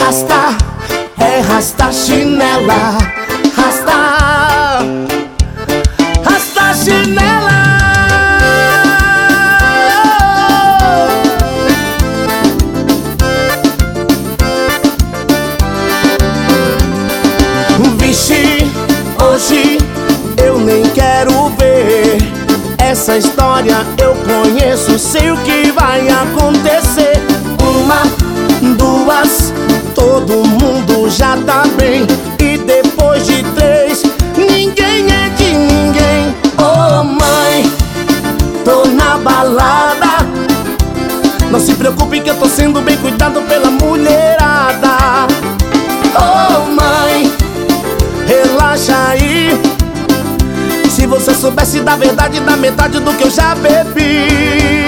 Rasta, é rasta chinela. Rasta, rasta chinela. Vixe, hoje eu nem quero ver essa história. Eu conheço, sei o que vai acontecer. Uma, duas, todo mundo já tá bem. E depois de três, ninguém é de ninguém. Oh mãe, tô na balada. Não se preocupe que eu tô sendo bem cuidado pela mulherada. Oh mãe, relaxa aí. Se você soubesse da verdade, da metade do que eu já bebi.